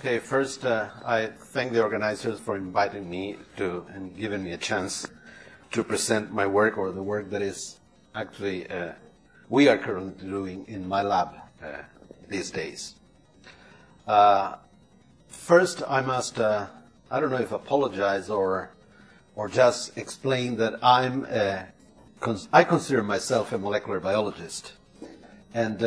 Okay, first, I thank the organizers for inviting me to and giving me a chance to present my work, or the work that is actually we are currently doing in my lab these days. First, I must, I don't know if apologize or just explain that I consider myself a molecular biologist. And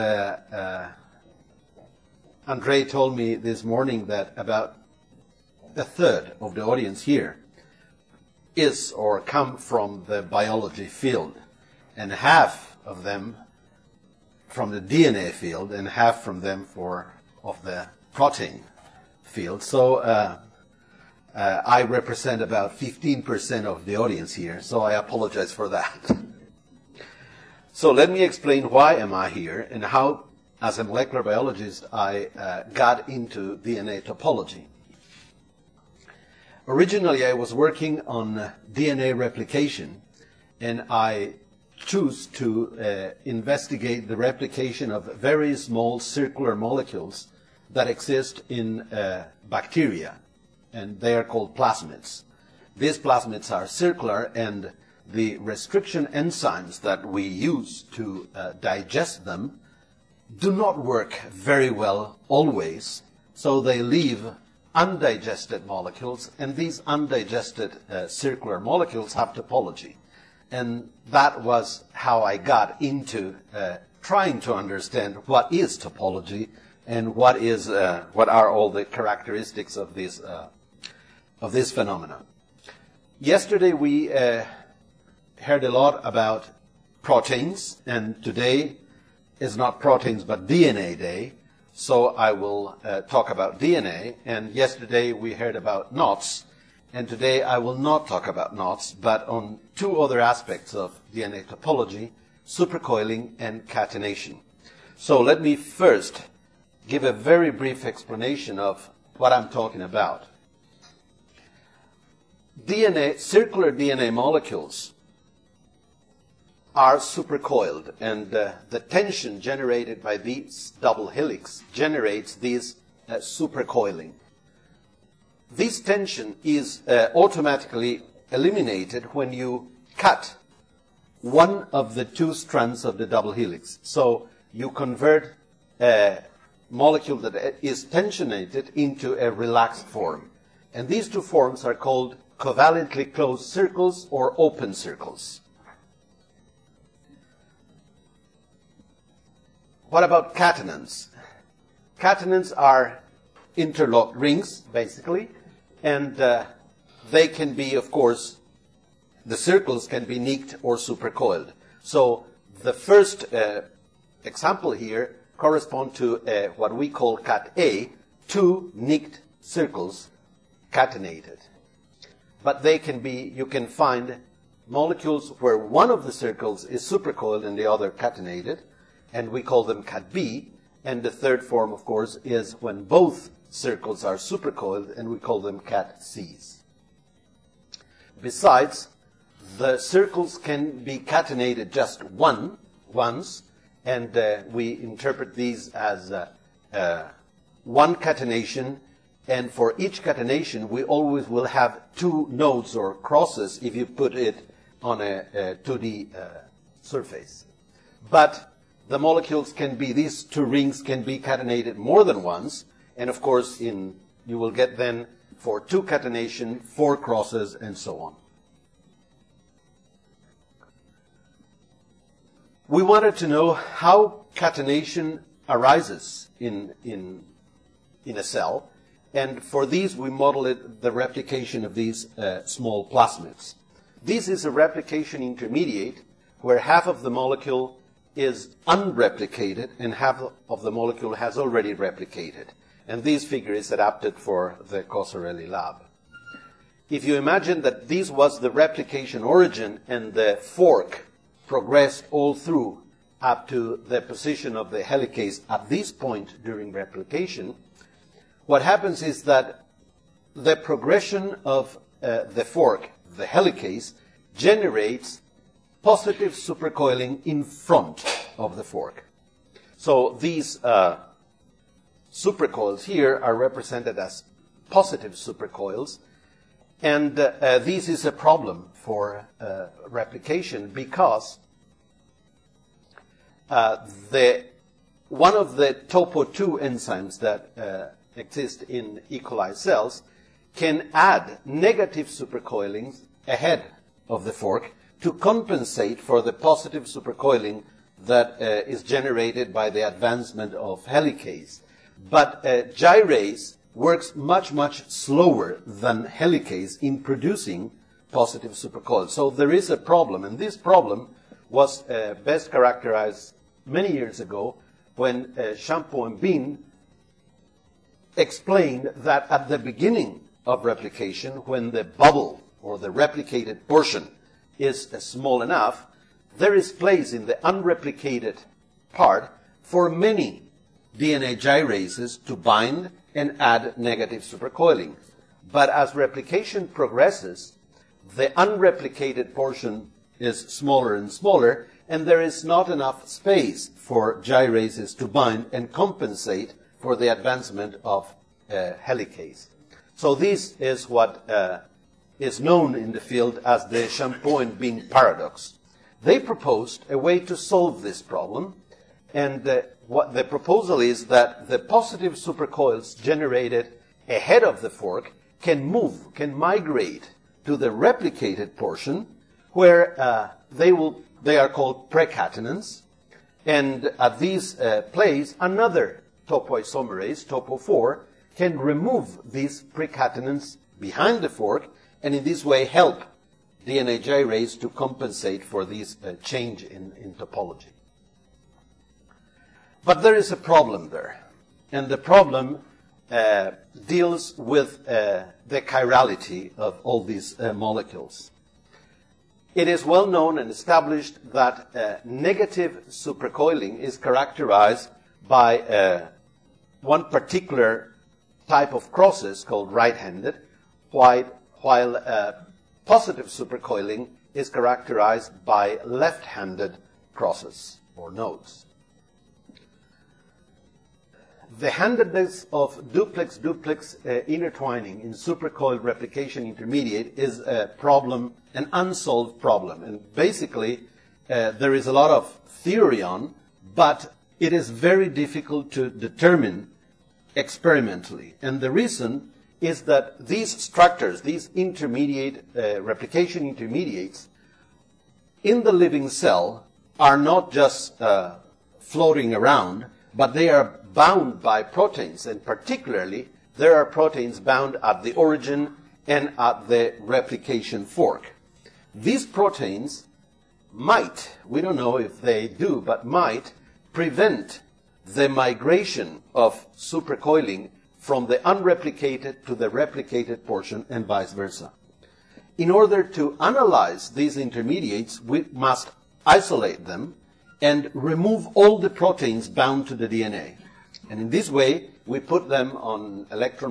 Andrei told me this morning that about a third of the audience here is or come from the biology field, and half of them from the DNA field, and half from them of the protein field. So I represent about 15% of the audience here, so I apologize for that. So let me explain why am I here and how, as a molecular biologist, I got into DNA topology. Originally, I was working on DNA replication, and I chose to investigate the replication of very small circular molecules that exist in bacteria, and they are called plasmids. These plasmids are circular, and the restriction enzymes that we use to digest them do not work very well always, so they leave undigested molecules, and these undigested circular molecules have topology. And that was how I got into trying to understand what is topology and what are all the characteristics of this phenomena. Yesterday we heard a lot about proteins, and today is not proteins but DNA day, so I will talk about DNA. And yesterday we heard about knots, and today I will not talk about knots, but on two other aspects of DNA topology: supercoiling and catenation. So let me first give a very brief explanation of what I'm talking about. Circular DNA molecules are supercoiled, and the tension generated by these double helix generates this supercoiling. This tension is automatically eliminated when you cut one of the two strands of the double helix. So you convert a molecule that is tensionated into a relaxed form. And these two forms are called covalently closed circles or open circles. What about catenons? Catenons are interlocked rings, basically, and they can be, of course, the circles can be nicked or supercoiled. So the first example here corresponds to what we call cat A, two nicked circles catenated. But they can be, you can find molecules where one of the circles is supercoiled and the other catenated, and we call them cat B. And the third form, of course, is when both circles are supercoiled, and we call them cat Cs. Besides, the circles can be catenated just once, and we interpret these as one catenation, and for each catenation we always will have two nodes or crosses if you put it on a 2D surface. But the molecules can be, these two rings can be catenated more than once, and of course you will get then for two catenation, four crosses, and so on. We wanted to know how catenation arises in a cell, and for these we modeled the replication of these small plasmids. This is a replication intermediate where half of the molecule is unreplicated and half of the molecule has already replicated. And this figure is adapted for the Cosarelli lab. If you imagine that this was the replication origin and the fork progressed all through up to the position of the helicase at this point during replication, what happens is that the progression of the fork, the helicase, generates positive supercoiling in front of the fork. So these supercoils here are represented as positive supercoils. And this is a problem for replication because one of the topo2 enzymes that exist in E. coli cells can add negative supercoilings ahead of the fork to compensate for the positive supercoiling that is generated by the advancement of helicase. But gyrase works much, much slower than helicase in producing positive supercoils. So there is a problem, and this problem was best characterized many years ago when Champeau and Bean explained that at the beginning of replication, when the bubble or the replicated portion is small enough, there is place in the unreplicated part for many DNA gyrases to bind and add negative supercoiling. But as replication progresses, the unreplicated portion is smaller and smaller, and there is not enough space for gyrases to bind and compensate for the advancement of helicase. So this is what is known in the field as the Champeau and Bean paradox. They proposed a way to solve this problem, and what the proposal is that the positive supercoils generated ahead of the fork can migrate to the replicated portion, where they are called precatenants, and at these place, another topoisomerase, topo4, can remove these precatenants behind the fork, and in this way help DNA gyrase to compensate for this change in topology. But there is a problem there, and the problem deals with the chirality of all these molecules. It is well known and established that negative supercoiling is characterized by one particular type of crosses called right-handed, while positive supercoiling is characterized by left-handed crosses or nodes. The handedness of duplex-duplex intertwining in supercoiled replication intermediate is a problem, an unsolved problem. And basically, there is a lot of theory on, but it is very difficult to determine experimentally. And the reason is that these structures, these intermediate replication intermediates in the living cell are not just floating around, but they are bound by proteins, and particularly there are proteins bound at the origin and at the replication fork. These proteins might, we don't know if they do, but might prevent the migration of supercoiling from the unreplicated to the replicated portion and vice versa. In order to analyze these intermediates, we must isolate them and remove all the proteins bound to the DNA. And in this way, we put them on electron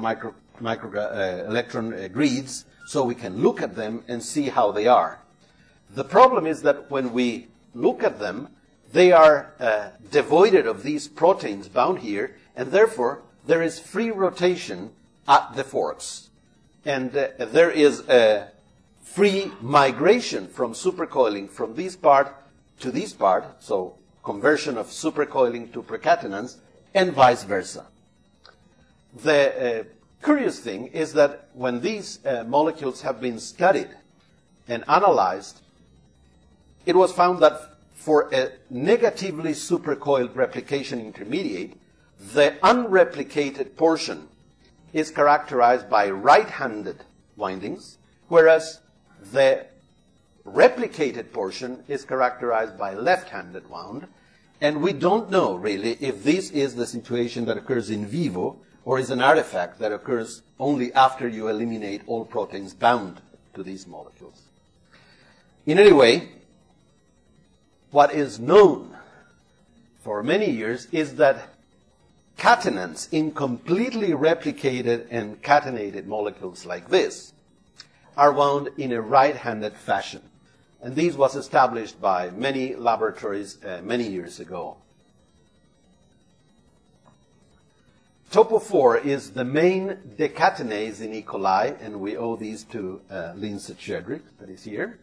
grids so we can look at them and see how they are. The problem is that when we look at them, they are devoided of these proteins bound here, and therefore there is free rotation at the forks. And there is a free migration from supercoiling from this part to this part, so conversion of supercoiling to precatenants, and vice versa. The curious thing is that when these molecules have been studied and analyzed, it was found that for a negatively supercoiled replication intermediate, the unreplicated portion is characterized by right-handed windings, whereas the replicated portion is characterized by left-handed wound. And we don't know, really, if this is the situation that occurs in vivo or is an artifact that occurs only after you eliminate all proteins bound to these molecules. In any way, what is known for many years is that catenants in completely replicated and catenated molecules like this are wound in a right-handed fashion. And this was established by many laboratories many years ago. Topo4 is the main decatenase in E. coli, and we owe these to Linset Shedrick, that is here.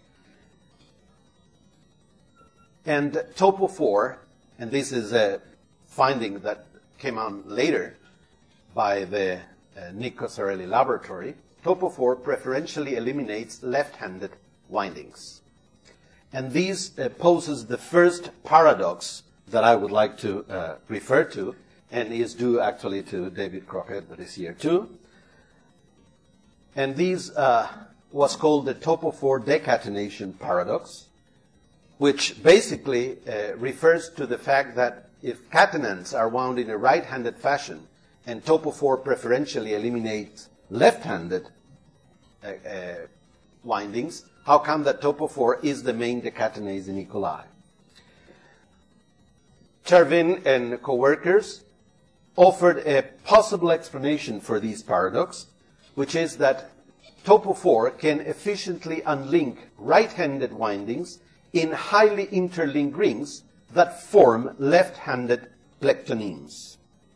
And Topo4, and this is a finding that came on later by the Nick Cossarelli laboratory, Topo4 preferentially eliminates left-handed windings. And this poses the first paradox that I would like to refer to, and is due actually to David Crockett, that is here too. And this was called the Topo4 decatenation paradox, which basically refers to the fact that if catenans are wound in a right-handed fashion and Topo4 preferentially eliminates left-handed windings, how come that Topo4 is the main decatenase in E. coli? Charvin and co-workers offered a possible explanation for this paradox, which is that Topo4 can efficiently unlink right-handed windings in highly interlinked rings that form left-handed plectonemes.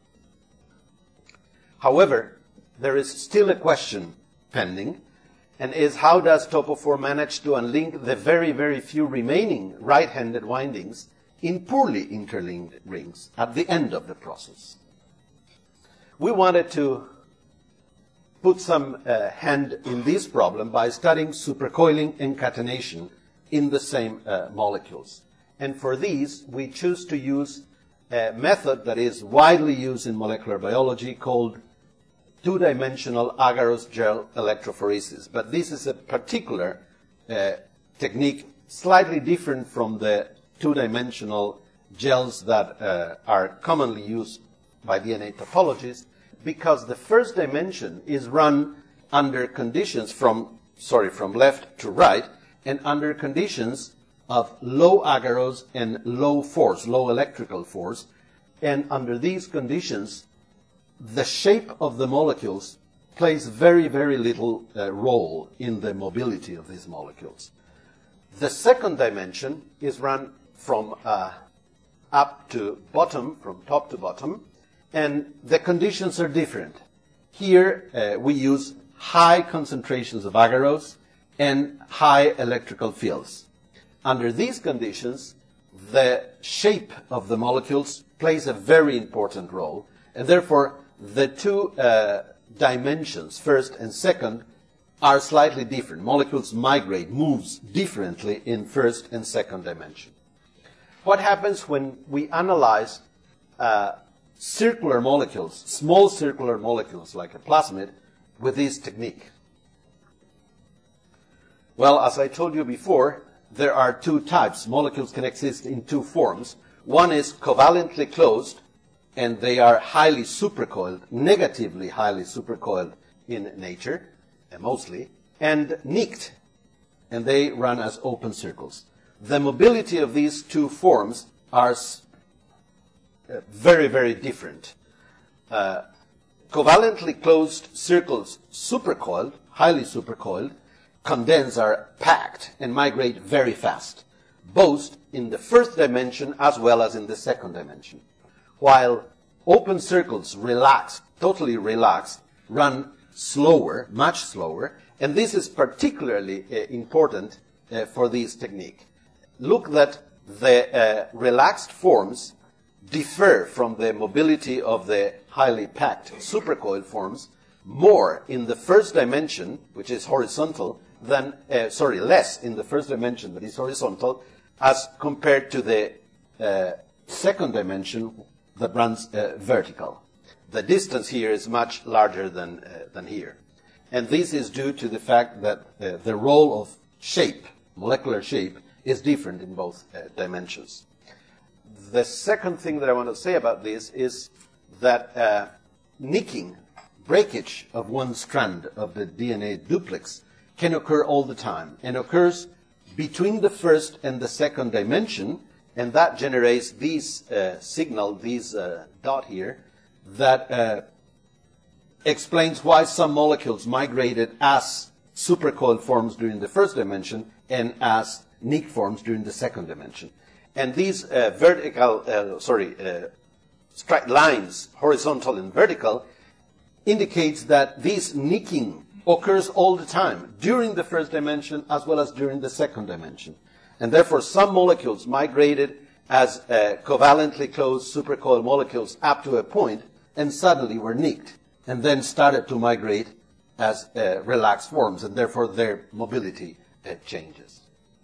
However, there is still a question pending, and is how does Topo4 manage to unlink the very, very few remaining right-handed windings in poorly interlinked rings at the end of the process? We wanted to put some hand in this problem by studying supercoiling and catenation in the same molecules. And for these, we choose to use a method that is widely used in molecular biology called two-dimensional agarose gel electrophoresis. But this is a particular technique slightly different from the two-dimensional gels that are commonly used by DNA topologists, because the first dimension is run under conditions from left to right, and under conditions of low agarose and low force, low electrical force. And under these conditions, the shape of the molecules plays very, very little role in the mobility of these molecules. The second dimension is run from up to bottom, from top to bottom, and the conditions are different. Here we use high concentrations of agarose and high electrical fields. Under these conditions, the shape of the molecules plays a very important role, and therefore the two dimensions, first and second, are slightly different. Molecules migrate, moves differently in first and second dimension. What happens when we analyze circular molecules, small circular molecules like a plasmid, with this technique? Well, as I told you before, there are two types. Molecules can exist in two forms. One is covalently closed, and they are highly supercoiled, negatively highly supercoiled in nature, mostly, and nicked, and they run as open circles. The mobility of these two forms are very, very different. Covalently closed circles, supercoiled, highly supercoiled, condense, are packed and migrate very fast, both in the first dimension as well as in the second dimension. While open circles, relaxed, totally relaxed, run slower, much slower, and this is particularly important for this technique. Look that the relaxed forms differ from the mobility of the highly packed supercoiled forms more in the first dimension, which is horizontal, than, less in the first dimension, that is horizontal, as compared to the second dimension that runs vertical. The distance here is much larger than here. And this is due to the fact that the role of shape, molecular shape, is different in both dimensions. The second thing that I want to say about this is that nicking, breakage of one strand of the DNA duplex can occur all the time and occurs between the first and the second dimension, and that generates this signal, this dot here, that explains why some molecules migrated as supercoiled forms during the first dimension and as nick forms during the second dimension. And these lines, horizontal and vertical, indicates that this nicking occurs all the time, during the first dimension as well as during the second dimension. And therefore, some molecules migrated as covalently closed supercoiled molecules up to a point and suddenly were nicked and then started to migrate as relaxed forms, and therefore their mobility changes.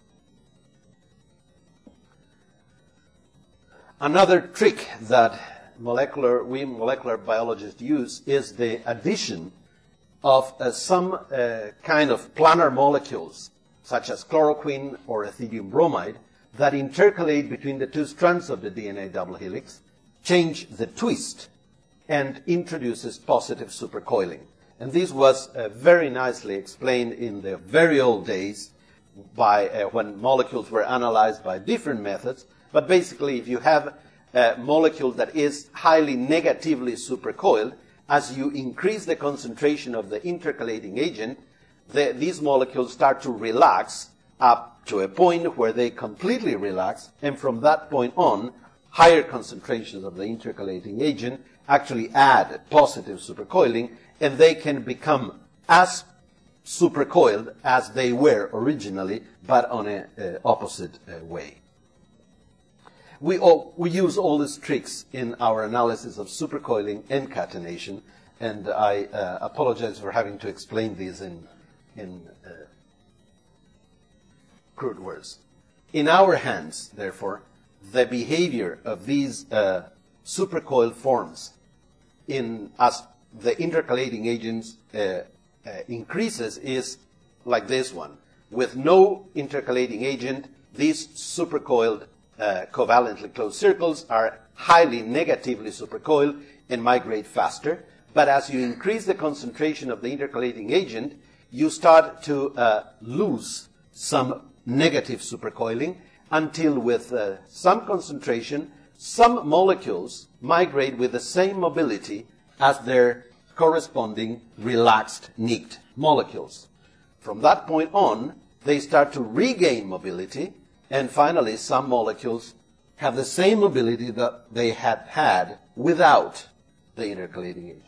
Another trick that we molecular biologists use is the addition of some kind of planar molecules, such as chloroquine or ethidium bromide, that intercalate between the two strands of the DNA double helix, change the twist, and introduces positive supercoiling. And this was very nicely explained in the very old days by when molecules were analyzed by different methods. But basically, if you have a molecule that is highly negatively supercoiled, as you increase the concentration of the intercalating agent, these molecules start to relax up to a point where they completely relax, and from that point on, higher concentrations of the intercalating agent actually add positive supercoiling, and they can become as supercoiled as they were originally, but on an opposite way. We use all these tricks in our analysis of supercoiling and catenation, and I apologize for having to explain these in crude words. In our hands, therefore, the behavior of these supercoiled forms as the intercalating agents increases is like this one. With no intercalating agent, these supercoiled covalently closed circles are highly negatively supercoiled and migrate faster. But as you increase the concentration of the intercalating agent, you start to lose some negative supercoiling until with some concentration, some molecules migrate with the same mobility as their corresponding relaxed nicked molecules. From that point on, they start to regain mobility, and finally some molecules have the same mobility that they had without the intercalating agent.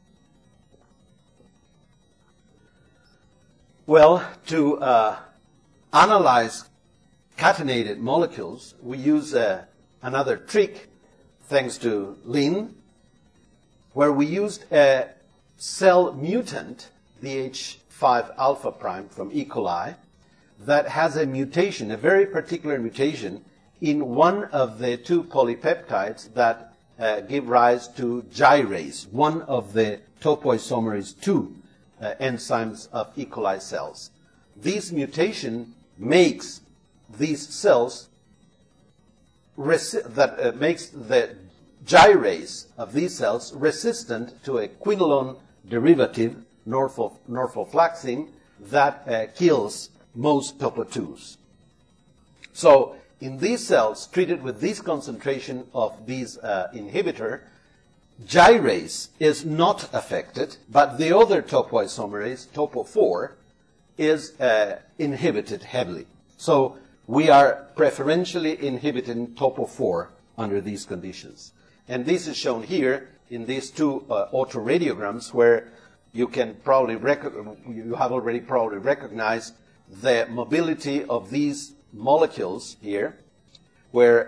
Well, to analyze catenated molecules, we use another trick, thanks to Lin, where we used a cell mutant, the H5 alpha prime from E. coli, that has a mutation, a very particular mutation, in one of the two polypeptides that give rise to gyrase, one of the topoisomerase II enzymes of E. coli cells. This mutation makes these cells makes the gyrase of these cells resistant to a quinolone derivative, norfoflaxin, that kills most topo2s. So in these cells treated with this concentration of these inhibitor, gyrase is not affected, but the other topoisomerase, topo4, is inhibited heavily. So we are preferentially inhibiting topo4 under these conditions. And this is shown here in these two autoradiograms, where you can probably you have already probably recognized the mobility of these molecules here, where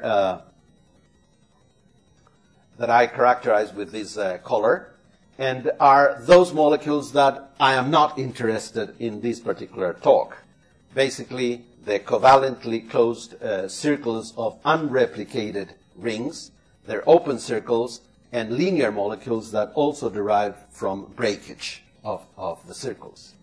that I characterize with this color, and are those molecules that I am not interested in this particular talk. Basically, the covalently closed circles of unreplicated rings, they're open circles, and linear molecules that also derive from breakage of the circles.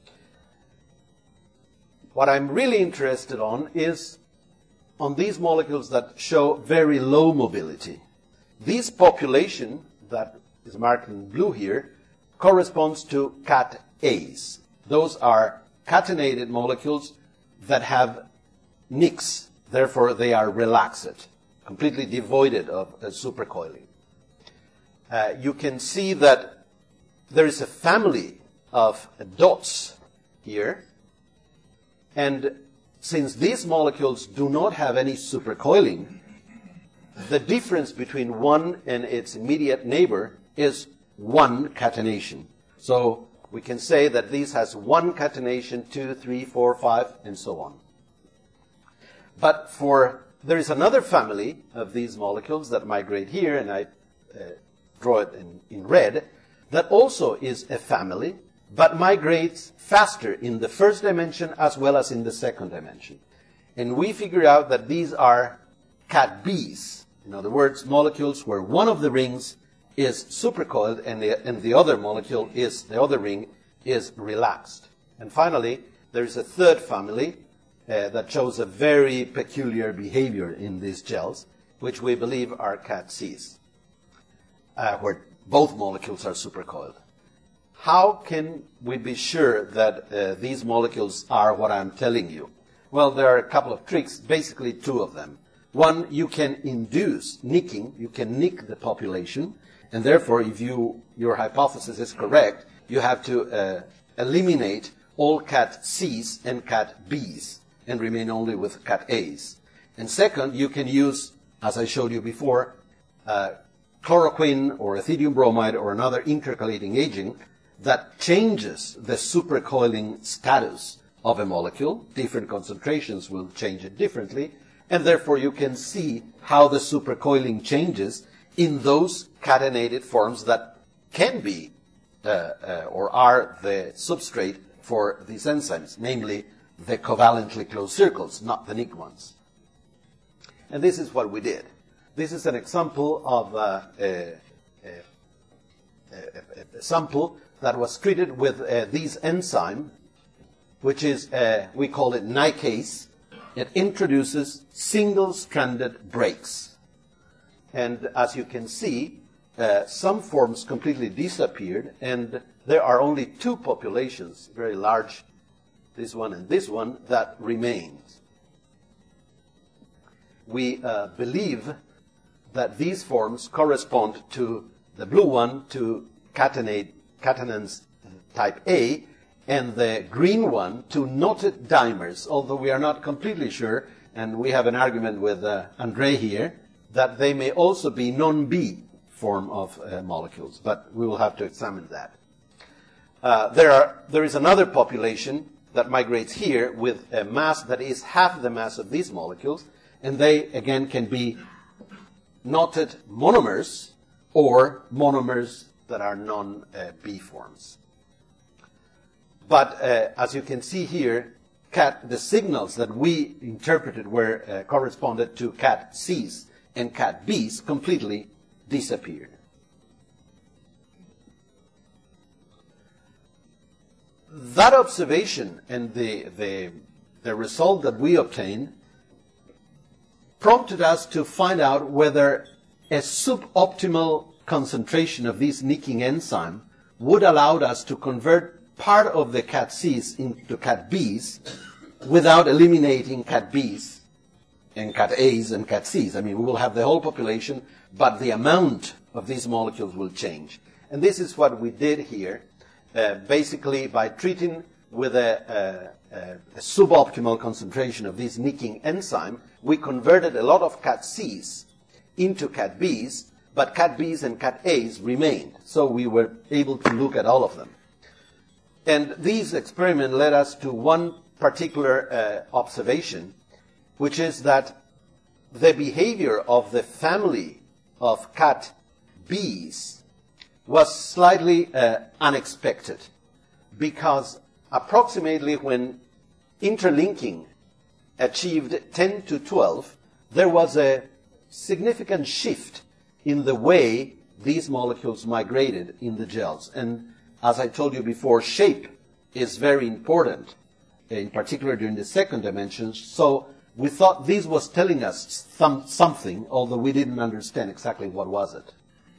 What I'm really interested on is on these molecules that show very low mobility. This population that is marked in blue here corresponds to Cat-As. Those are catenated molecules that have nicks, therefore they are relaxed, completely devoid of supercoiling. You can see that there is a family of dots here, and since these molecules do not have any supercoiling, the difference between one and its immediate neighbor is one catenation. So we can say that this has one catenation, 2, 3, 4, 5, and so on. But there is another family of these molecules that migrate here, and I draw it in red, that also is a family, but migrates faster in the first dimension as well as in the second dimension. And we figure out that these are cat Bs. In other words, molecules where one of the rings is supercoiled and the other molecule the other ring is relaxed. And finally, there is a third family that shows a very peculiar behavior in these gels, which we believe are cat Cs, where both molecules are supercoiled. How can we be sure that these molecules are what I'm telling you? Well, there are a couple of tricks, basically two of them. One, you can induce nicking, you can nick the population, and therefore, if your hypothesis is correct, you have to eliminate all cat Cs and cat Bs and remain only with cat As. And second, you can use, as I showed you before, chloroquine or ethidium bromide or another intercalating agent that changes the supercoiling status of a molecule. Different concentrations will change it differently, and therefore you can see how the supercoiling changes in those catenated forms that can be or are the substrate for these enzymes, namely the covalently closed circles, not the nicked ones. And this is what we did. This is an example of a sample that was treated with this enzyme, which is, we call it nicase. It introduces single-stranded breaks. And as you can see, some forms completely disappeared, and there are only two populations, very large, this one and this one, that remain. We believe that these forms correspond to the blue one to catenans type A, and the green one to knotted dimers, although we are not completely sure, and we have an argument with Andre here, that they may also be non-B form of molecules, but we will have to examine that. There is another population that migrates here with a mass that is half the mass of these molecules, and they, again, can be knotted monomers or monomers that are non-B forms. But as you can see here, the signals that we interpreted were corresponded to cat Cs and cat Bs completely disappeared. That observation and the result that we obtained prompted us to find out whether a suboptimal concentration of this nicking enzyme would allow us to convert part of the cat Cs into cat Bs without eliminating cat Bs and cat As and cat Cs. I mean, we will have the whole population, but the amount of these molecules will change. And this is what we did here, basically by treating with a suboptimal concentration of this nicking enzyme. We converted a lot of cat Cs into cat Bs, but cat Bs and cat As remained. So we were able to look at all of them. And these experiments led us to one particular observation, which is that the behavior of the family of cat Bs was slightly unexpected, because approximately when interlinking achieved 10 to 12, there was a significant shift in the way these molecules migrated in the gels. And as I told you before, shape is very important, in particular during the second dimension. So we thought this was telling us something, although we didn't understand exactly what was it.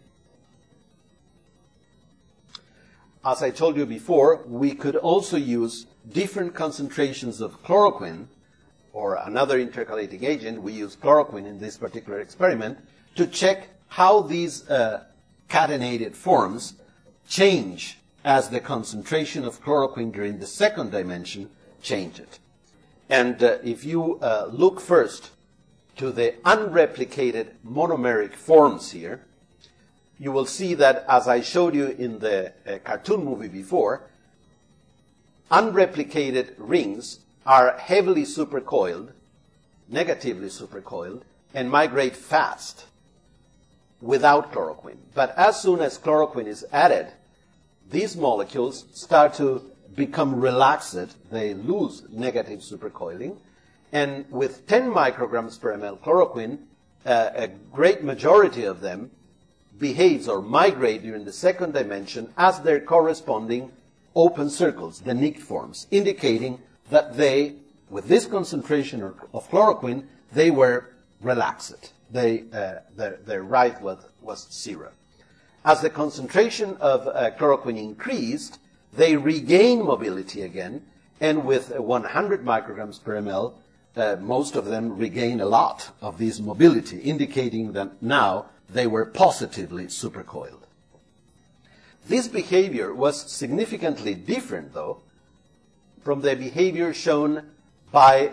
As I told you before, we could also use different concentrations of chloroquine or another intercalating agent. We use chloroquine in this particular experiment to check how these catenated forms change as the concentration of chloroquine during the second dimension changed. And if you look first to the unreplicated monomeric forms here, you will see that, as I showed you in the cartoon movie before, unreplicated rings are heavily supercoiled, negatively supercoiled, and migrate fast without chloroquine. But as soon as chloroquine is added, these molecules start to become relaxed. They lose negative supercoiling. And with 10 micrograms per ml chloroquine, a great majority of them behaves or migrate during the second dimension as their corresponding open circles, the nicked forms, indicating that they, with this concentration of chloroquine, they were relaxed. Their rise was 0. As the concentration of chloroquine increased, they regain mobility again, and with 100 micrograms per ml, most of them regain a lot of this mobility, indicating that now they were positively supercoiled. This behavior was significantly different, though, from the behavior shown by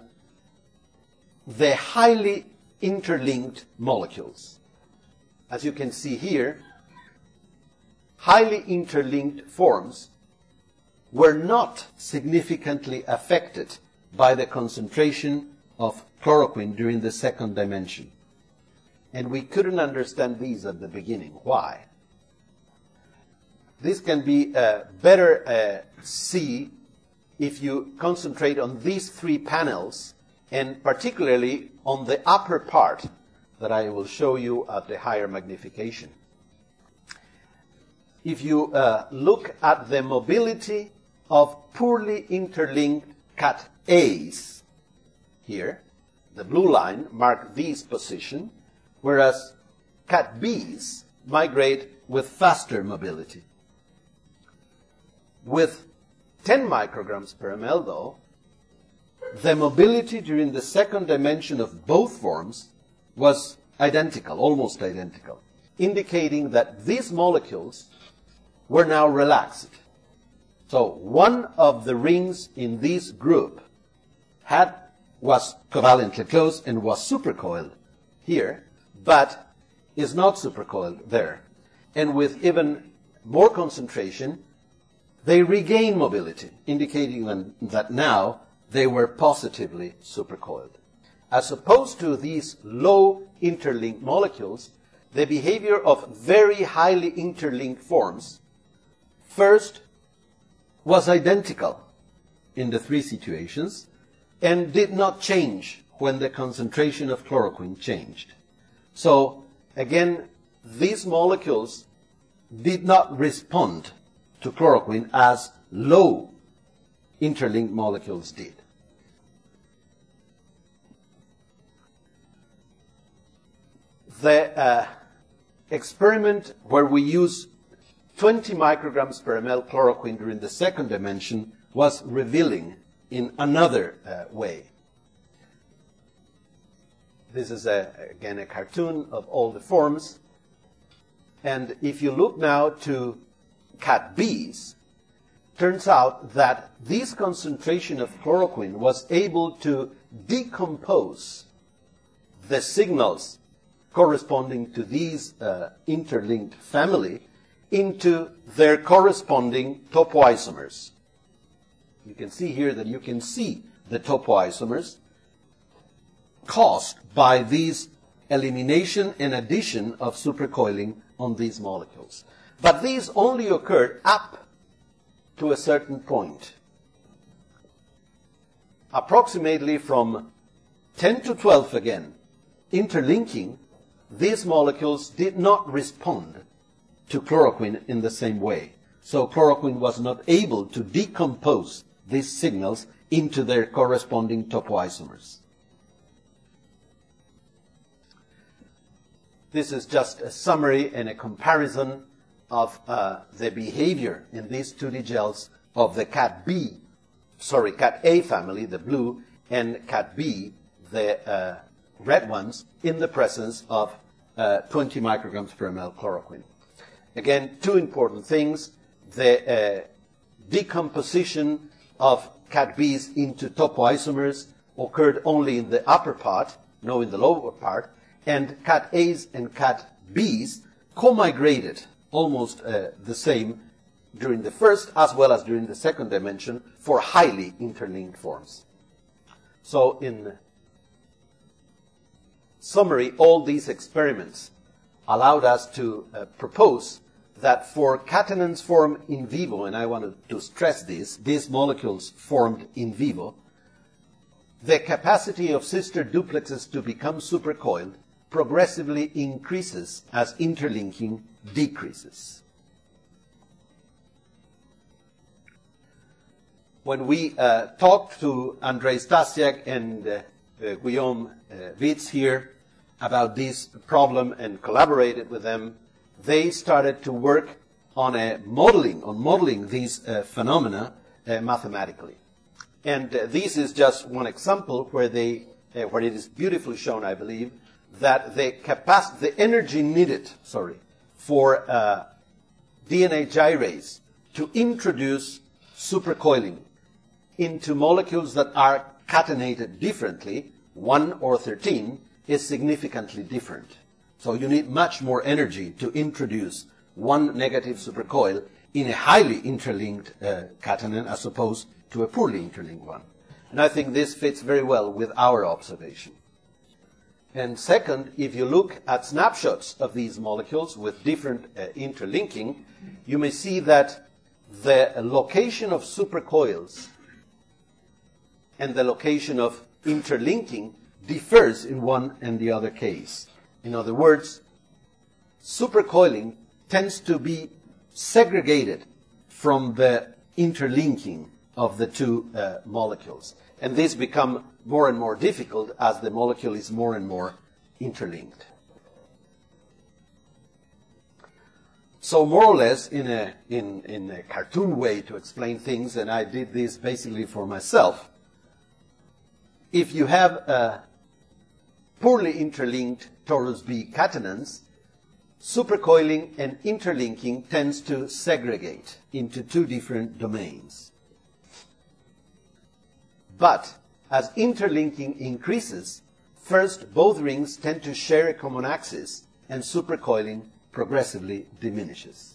the highly interlinked molecules. As you can see here, highly interlinked forms were not significantly affected by the concentration of chloroquine during the second dimension. And we couldn't understand these at the beginning. Why? This can be better see if you concentrate on these 3 panels, and particularly on the upper part that I will show you at the higher magnification. If you look at the mobility of poorly interlinked cat A's here, the blue line mark these position, whereas cat B's migrate with faster mobility. With 10 micrograms per ml, though, the mobility during the second dimension of both forms was identical, almost identical, indicating that these molecules were now relaxed. So one of the rings in this group was covalently closed and was supercoiled here, but is not supercoiled there. And with even more concentration, they regain mobility, indicating that now they were positively supercoiled. As opposed to these low interlinked molecules, the behavior of very highly interlinked forms first was identical in the 3 situations and did not change when the concentration of chloroquine changed. So, again, these molecules did not respond to chloroquine as low interlinked molecules did. The experiment where we use 20 micrograms per ml chloroquine during the second dimension was revealing in another way. This is, again, a cartoon of all the forms. And if you look now to cat B's, turns out that this concentration of chloroquine was able to decompose the signals corresponding to these interlinked family into their corresponding topoisomers. You can see here that you can see the topoisomers caused by these elimination and addition of supercoiling on these molecules. But these only occurred up to a certain point. Approximately from 10 to 12 again, interlinking, these molecules did not respond to chloroquine in the same way. So chloroquine was not able to decompose these signals into their corresponding topoisomers. This is just a summary and a comparison of the behavior in these 2D gels of the cat A family, the blue, and cat B, the red ones, in the presence of 20 micrograms per ml chloroquine. Again, 2 important things. The decomposition of cat B's into topoisomers occurred only in the upper part, no, in the lower part, and cat A's and cat B's co-migrated almost the same during the first as well as during the second dimension for highly interlinked forms. So in summary, all these experiments allowed us to propose that for catenons formed in vivo, and I wanted to stress this, these molecules formed in vivo, the capacity of sister duplexes to become supercoiled progressively increases as interlinking decreases. When we talked to Andrzej Stasiak and Guillaume Witz here about this problem and collaborated with them, they started to work on modeling these phenomena mathematically. And this is just one example where it is beautifully shown, I believe, that the energy needed, for DNA gyrase to introduce supercoiling into molecules that are catenated differently, 1 or 13, is significantly different. So you need much more energy to introduce one negative supercoil in a highly interlinked catenon as opposed to a poorly interlinked one. And I think this fits very well with our observation. And second, if you look at snapshots of these molecules with different interlinking, you may see that the location of supercoils and the location of interlinking differs in one and the other case. In other words, supercoiling tends to be segregated from the interlinking of the two molecules. And this becomes more and more difficult as the molecule is more and more interlinked. So more or less in a cartoon way to explain things, and I did this basically for myself, if you have poorly interlinked torus B catenons, supercoiling and interlinking tends to segregate into two different domains. But as interlinking increases, first both rings tend to share a common axis and supercoiling progressively diminishes.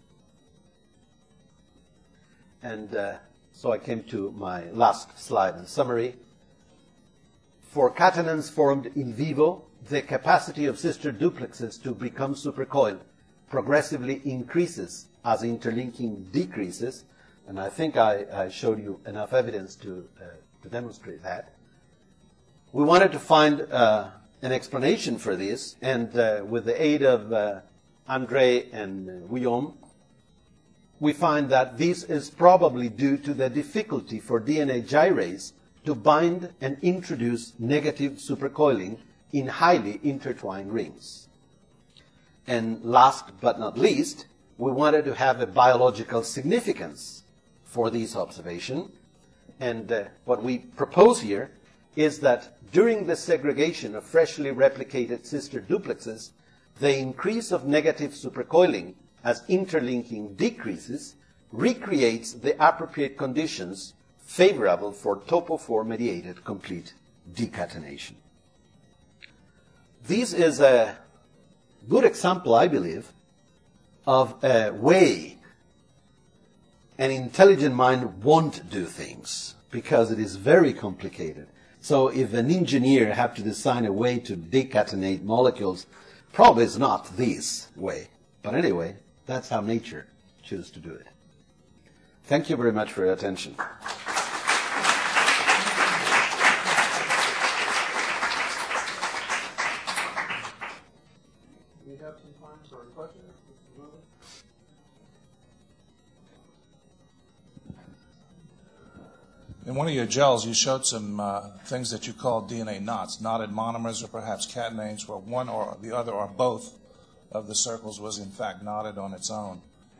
And so I came to my last slide in summary. For catenons formed in vivo, the capacity of sister duplexes to become supercoiled progressively increases as interlinking decreases, and I think I showed you enough evidence to demonstrate that. We wanted to find an explanation for this, and with the aid of Andrzej and Guillaume, we find that this is probably due to the difficulty for DNA gyrase to bind and introduce negative supercoiling in highly intertwined rings. And last but not least, we wanted to have a biological significance for this observation. And what we propose here is that during the segregation of freshly replicated sister duplexes, the increase of negative supercoiling as interlinking decreases recreates the appropriate conditions favorable for topo4-mediated complete decatenation. This is a good example, I believe, of a way an intelligent mind won't do things, because it is very complicated. So if an engineer had to design a way to decatenate molecules, probably it's not this way. But anyway, that's how nature chooses to do it. Thank you very much for your attention. We have some time for questions. In one of your gels, you showed some things that you called DNA knots, knotted monomers or perhaps catenanes, where one or the other or both of the circles was in fact knotted on its own.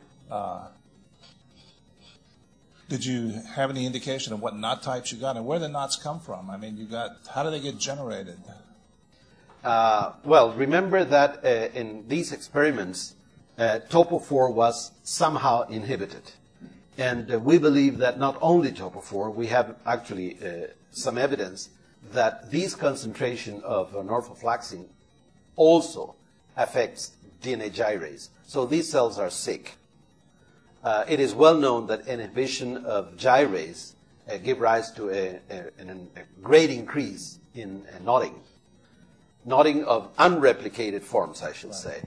Did you have any indication of what knot types you got and where the knots come from? I mean, how do they get generated? Well, remember that in these experiments, topo4 was somehow inhibited. And we believe that not only topo4, we have actually some evidence that this concentration of norfloxacin also affects DNA gyrase. So these cells are sick. It is well known that inhibition of gyrase give rise to a great increase in knotting of unreplicated forms, I should say.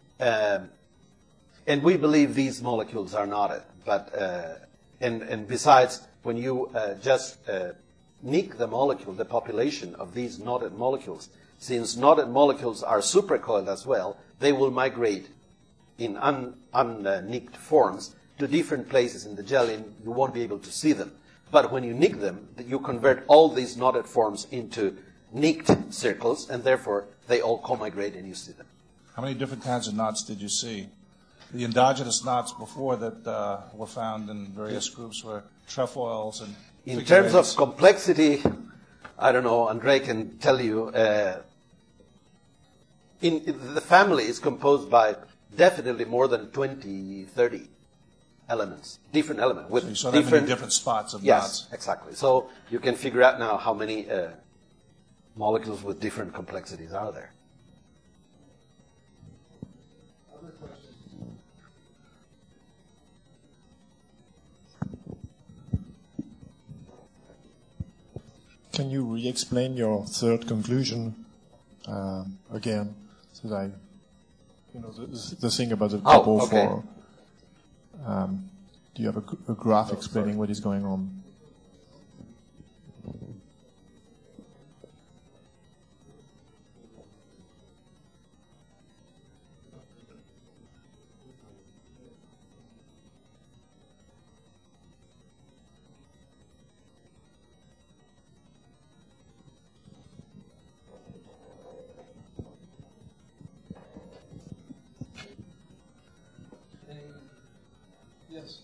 And we believe these molecules are knotted. But and besides, when you just nick the molecule, the population of these knotted molecules, since knotted molecules are supercoiled as well, they will migrate in unnicked forms to different places in the gel, and you won't be able to see them. But when you nick them, you convert all these knotted forms into nicked circles, and therefore they all co-migrate and you see them. How many different kinds of knots did you see? The endogenous knots before that were found in various groups were trefoils and in terms of complexity, I don't know, Andre can tell you, the family is composed by definitely more than 20, 30 elements, different elements. With so you saw that many different spots of knots. Yes, exactly. So you can figure out now how many molecules with different complexities are there. Other questions? Can you re-explain your third conclusion again? So that the thing about the couple for. Do you have a graph explaining what is going on? Yes.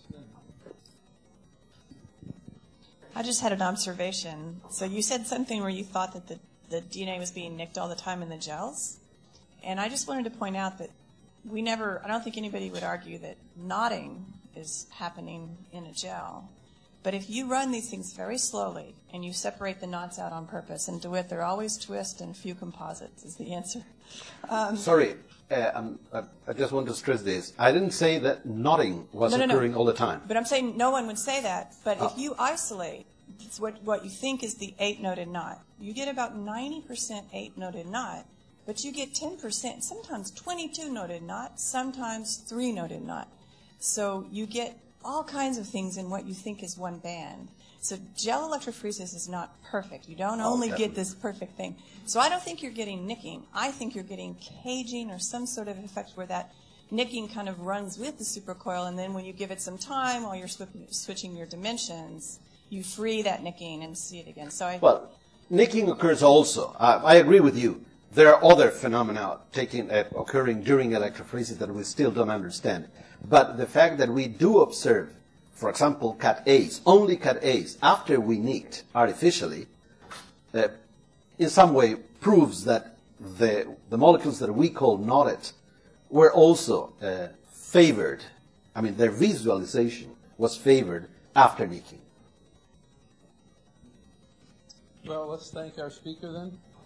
I just had an observation. So you said something where you thought that the DNA was being nicked all the time in the gels. And I just wanted to point out that I don't think anybody would argue that knotting is happening in a gel. But if you run these things very slowly and you separate the knots out on purpose, and DeWitt, they're always twist and few composites is the answer. Sorry, I just want to stress this. I didn't say that knotting was occurring all the time. But I'm saying no one would say that. But if you isolate what you think is the 8-noded knot, you get about 90% 8-noded knot, but you get 10%, sometimes 22-noded knot, sometimes 3-noded knot. So you get all kinds of things in what you think is one band. So gel electrophoresis is not perfect. You don't only get this perfect thing. So I don't think you're getting nicking. I think you're getting caging or some sort of effect where that nicking kind of runs with the supercoil, and then when you give it some time while you're switching your dimensions, you free that nicking and see it again. Well, nicking occurs also. I agree with you. There are other phenomena occurring during electrophoresis that we still don't understand. But the fact that we do observe, for example, cat-As, only cat-As, after we nicked artificially, in some way proves that the molecules that we call knotted were also favored. I mean, their visualization was favored after nicking. Well, let's thank our speaker then.